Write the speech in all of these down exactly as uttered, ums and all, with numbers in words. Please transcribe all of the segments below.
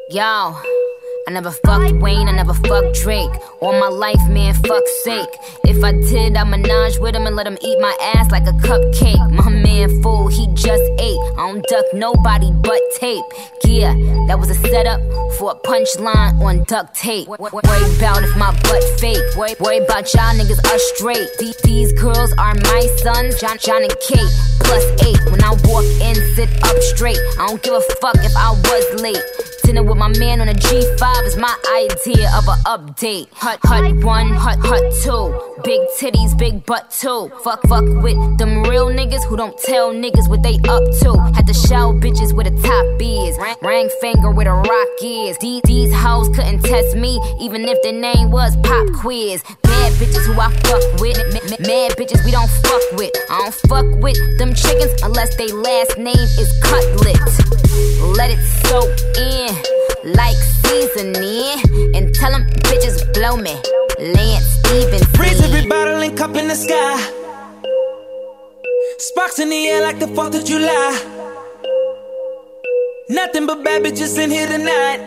Yo, I never fucked Wayne, I never fucked Drake. All my life, man, fuck's sake. If I did, I'd menage with him and let him eat my ass like a cupcake. My man fool, he just ate. I don't duck nobody but tape. Yeah, that was a setup for a punchline on duct tape. Worry about if my butt fake. Worry, worry about y'all niggas are straight. These, these girls are my sons, John, John and Kate. Plus eight, when I walk in, sit up straight. I don't give a fuck if I was late. Dinner with my man on a G five is my idea of an update. Hut, hut one, hut, hut two. Big titties, big butt too. Fuck, fuck with them real niggas who don't tell niggas what they up to. Had to show bitches where the top is. Ring finger where the rock is. These, these hoes couldn't test me, even if their name was Pop Quiz. Mad bitches who I fuck with. Mad bitches we don't fuck with. I don't fuck with them chickens unless they last name is Cutlet. Let it soak in like seasoning, and tell them bitches blow me. Lance Stevens. Raise every bottle and cup in the sky. Sparks in the air like the fourth of July. Nothing but bad bitches in here tonight.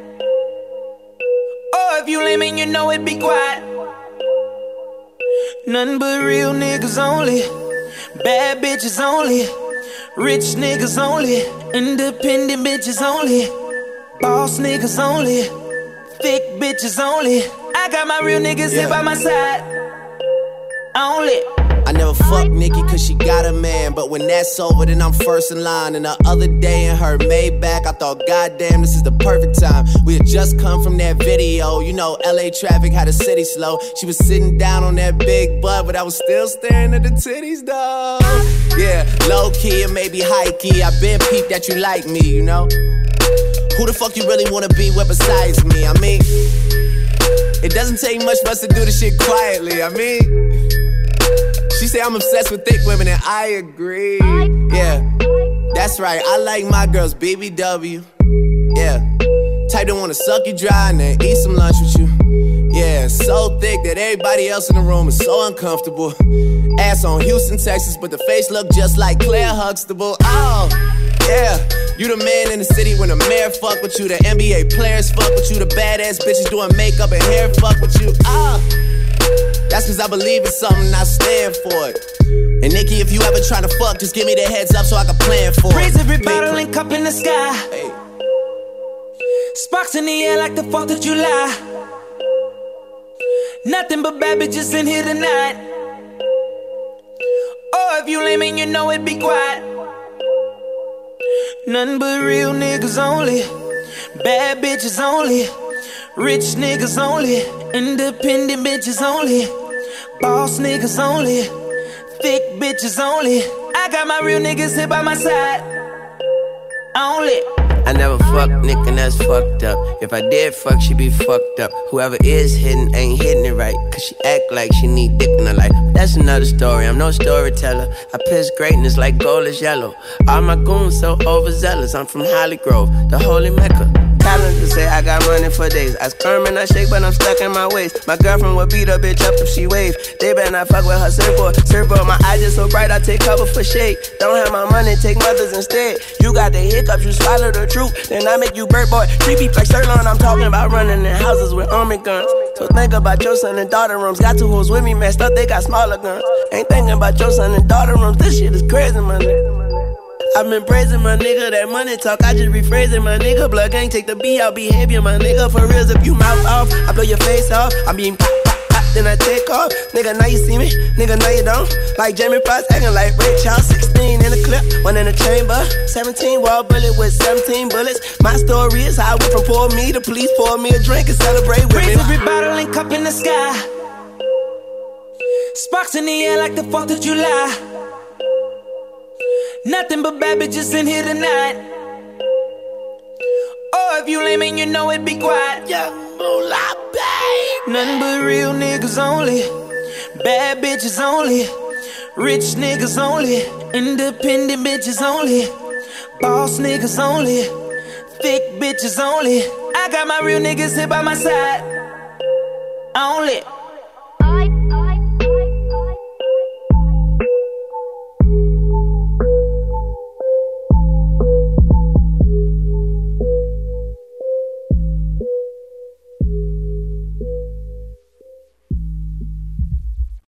Oh, if you lame and you know it, be quiet. Nothing but real niggas only. Bad bitches only. Rich niggas only. Independent bitches only. Boss niggas only. Thick bitches only. I got my real niggas yeah. here by my side. Only. I never fuck Nikki cause she got a man. But when that's over, then I'm first in line. And the other day in her Maybach, I thought, goddamn, this is the perfect time. We had just come from that video. You know, L A traffic had the city slow. She was sitting down on that big butt, but I was still staring at the titties, though. Yeah, low-key and maybe high-key. I been peeped that you like me, you know? Who the fuck you really wanna be with besides me? I mean, it doesn't take much for us to do this shit quietly. I mean, she say I'm obsessed with thick women and I agree. Yeah, that's right, I like my girls B B W. Yeah, type that wanna suck you dry and then eat some lunch with you. Yeah, so thick that everybody else in the room is so uncomfortable. Ass on Houston, Texas, but the face look just like Claire Huxtable. Oh, yeah, you the man in the city when the mayor fuck with you. The N B A players fuck with you. The badass bitches doing makeup and hair fuck with you. Ah, that's cause I believe in something and I stand for it. And Nikki, if you ever tryna fuck, just give me the heads up so I can plan for it. Raise every bottle and cup in the sky. Hey. Sparks in the air like the fourth of July. Nothing but bad bitches in here tonight. Oh, if you lame and you know it, be quiet. Nothing but real niggas only. Bad bitches only. Rich niggas only. Independent bitches only. Boss niggas only. Thick bitches only. I got my real niggas here by my side. Only. I never fucked Nick and that's fucked up. If I did fuck, she be fucked up. Whoever is hitting ain't hitting it right, cause she act like she need dick in her life. That's another story, I'm no storyteller. I piss greatness like gold is yellow. All my goons so overzealous, I'm from Holly Grove, the holy Mecca. Calendar say I got money for days. I squirm and I shake, but I'm stuck in my ways. My girlfriend would beat a bitch up if she wave. They better not fuck with her surfboard. Surfboard, my eyes just so bright, I take cover for shade. Don't have my money, take mothers instead. You got the hiccups, you swallow the truth. Then I make you bird boy. Creepy like Sirloin, I'm talking about running in houses with army guns. So think about your son and daughter rooms. Got two hoes with me, messed up, they got smaller guns. Ain't thinking about your son and daughter rooms. This shit is crazy, my nigga. I've been praising my nigga, that money talk, I just rephrasing my nigga. Blood gang, take the B out behavior, my nigga. For reals, if you mouth off, I blow your face off. I mean, pop, pop, pop, then I take off. Nigga, now you see me, nigga, now you don't. Like Jamie Foxx, acting like Ray Charles. Sixteen in the clip, one in the chamber. Seventeen wall bullet with seventeen bullets. My story is how I went from poor me to police pour me a drink and celebrate with me. Raise every bottle and cup in the sky. Sparks in the air like the fourth of July. Nothing but bad bitches in here tonight. Oh, if you lame and you know it, be quiet. Young moolah, babe. Nothing but real niggas only. Bad bitches only. Rich niggas only. Independent bitches only. Boss niggas only. Thick bitches only. I got my real niggas here by my side. Only.